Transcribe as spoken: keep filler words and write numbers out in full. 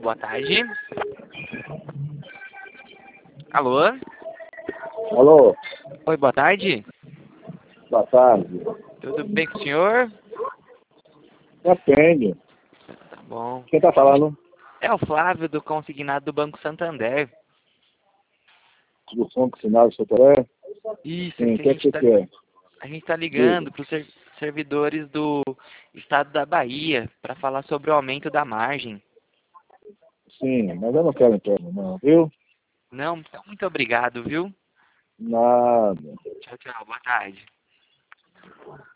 boa tarde. Alô? Alô, Oi, boa tarde. boa tarde. Tudo bem com o senhor? Depende. Tá bom. Quem tá falando? É o Flávio do Consignado do Banco Santander. Do som que sinal do Sotoré? Isso, Sim, o que a que é que gente você tá, quer? a gente tá ligando para os servidores do estado da Bahia para falar sobre o aumento da margem. Sim, mas eu não quero empréstimo não, viu? Não, então muito obrigado, viu? Nada. Tchau, tchau, boa tarde.